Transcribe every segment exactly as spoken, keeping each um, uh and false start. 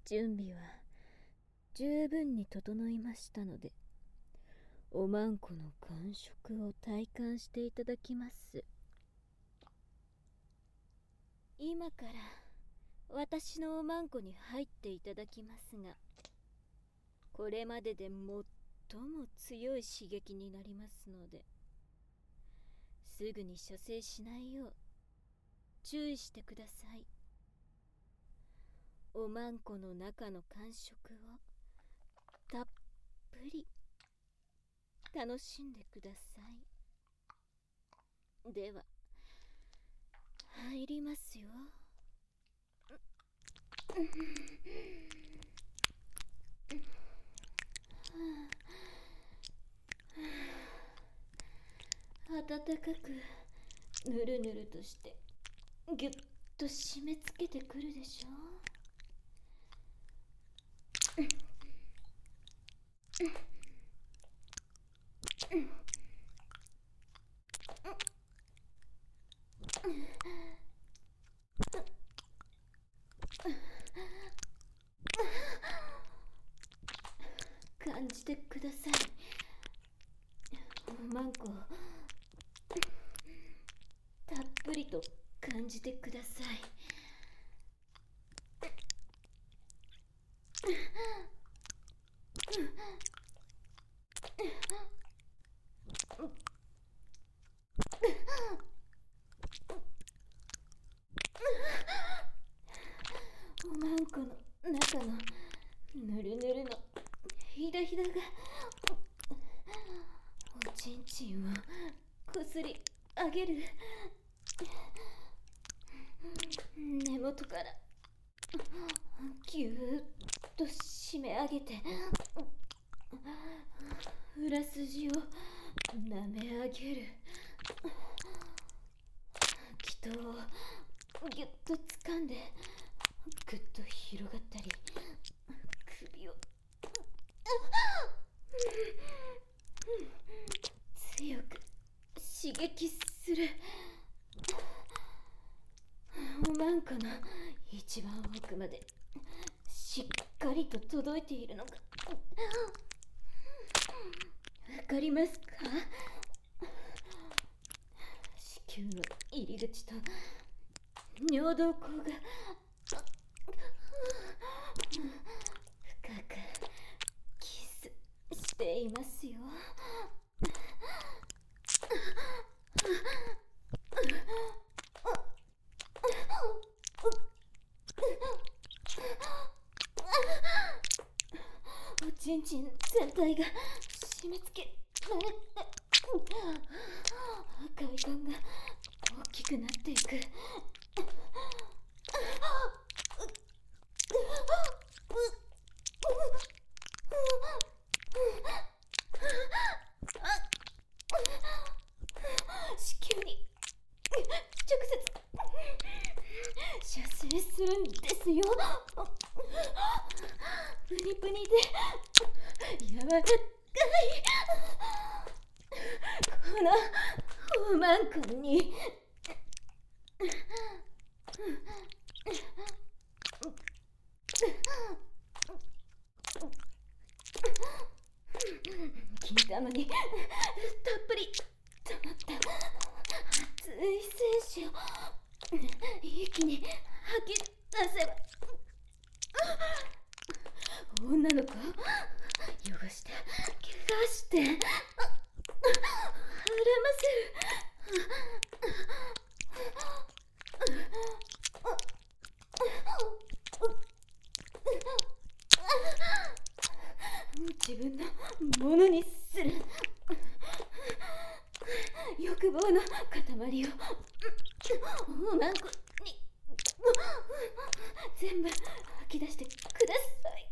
準備は十分に整いましたので、おまんこの感触を体感していただきます。今から私のおまんこに入っていただきますが、これまでで最も強い刺激になりますので、すぐに射精しないよう注意してください。おまんこの中の感触をたっぷり楽しんでください。では入りますよ。暖かくぬるぬるとしてぎゅっと締め付けてくるでしょ感じてください。おまんこたっぷりと感じてください。おまんこの中のぬるぬるのひだひだがおちんちんをこすり上げる。根元からぎゅーっと締め上げて、裏筋を舐め上げる。気筒をぎゅっと掴んでぐっと広がったり、首を強く刺激する。おまんこの一番奥までしっかりと届いているのがわかりますか？子宮の入り口と尿道口が深くキスしていますよ。おちんちん全体が締め付けられて、快感が大きくなっていく。子宮に直接射精するんですよ。プニプニで柔らかいこのおまんこに金玉にたっぷり溜まった熱い精子を一気に吐き出せば、女の子を汚して怪我して膨らませる。自分のものにする。欲望の塊をおまんこに全部吐き出してください。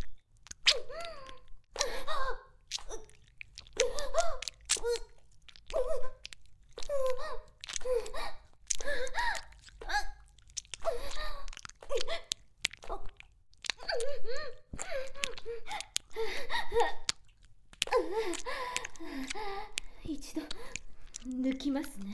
一度抜きますね。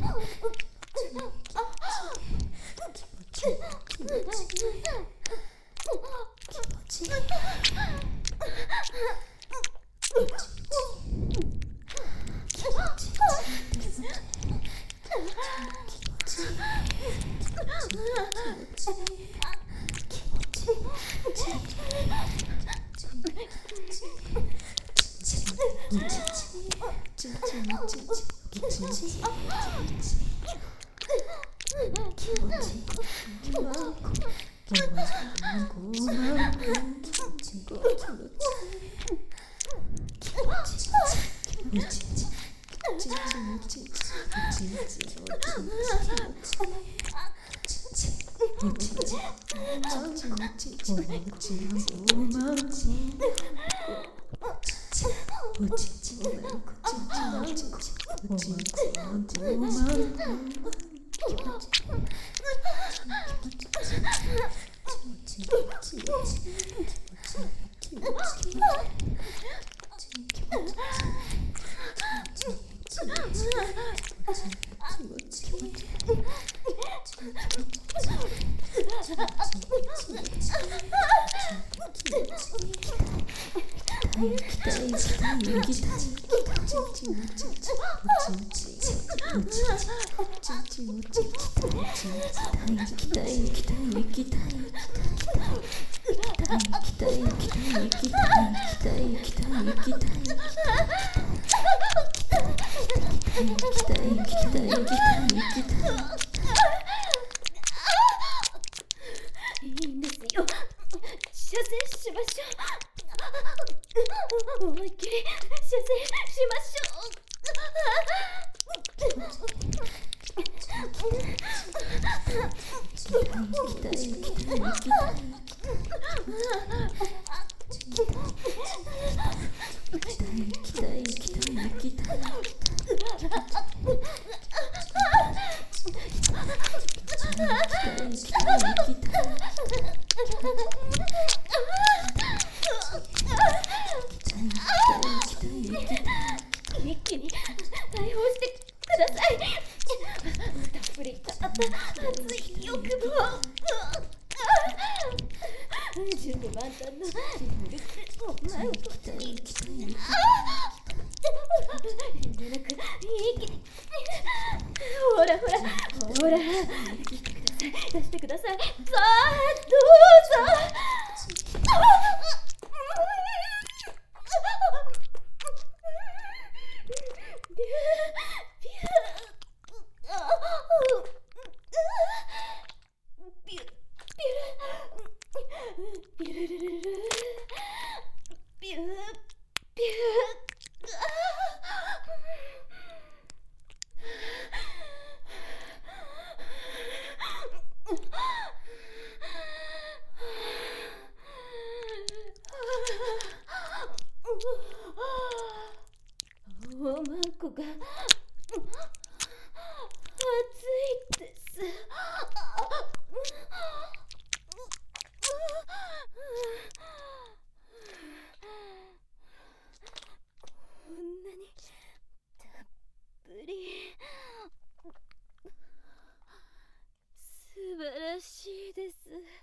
いいんですよ。射精しましょう。思いっきり射精しましょう。 一気に解放してください。たっぷりたった熱い欲望。準備万端のお前をこっちに遠慮なく一気に。ほらほらほら、出してください。さあどうぞ。ピュルルルルルピューピューおまんこが熱いです。こんなにたっぷり。素晴らしいです。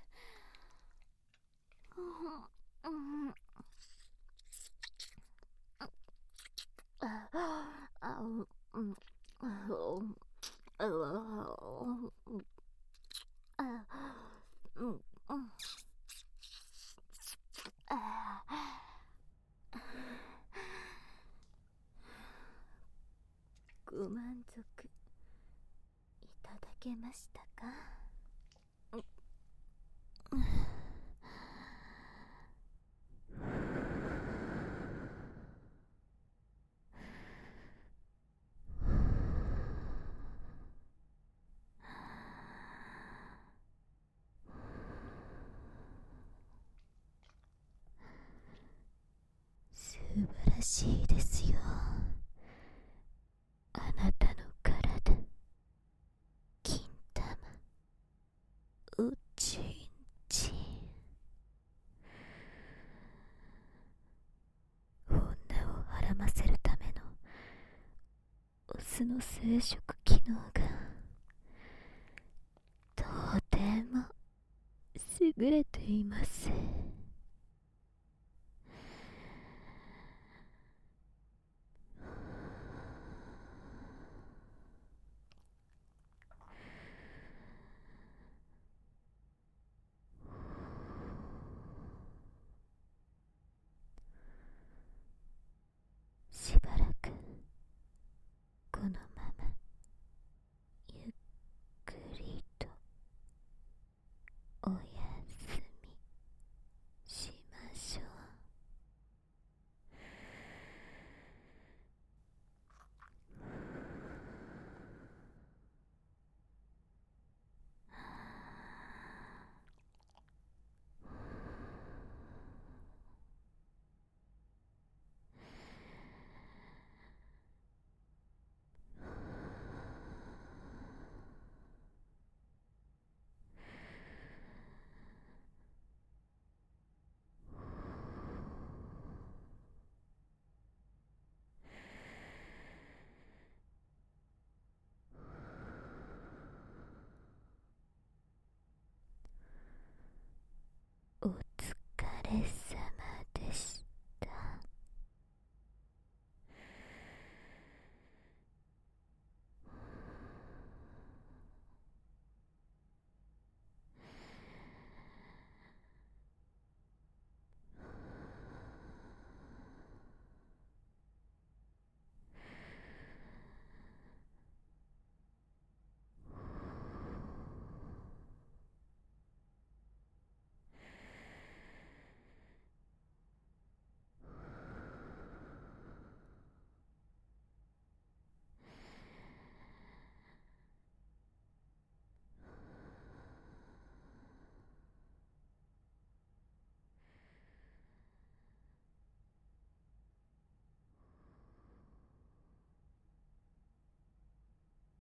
ご満足いただけましたか？素晴らしいですよ、あなたの体。金玉おちんちん。女をはらませるためのオスの生殖機能がとても優れています。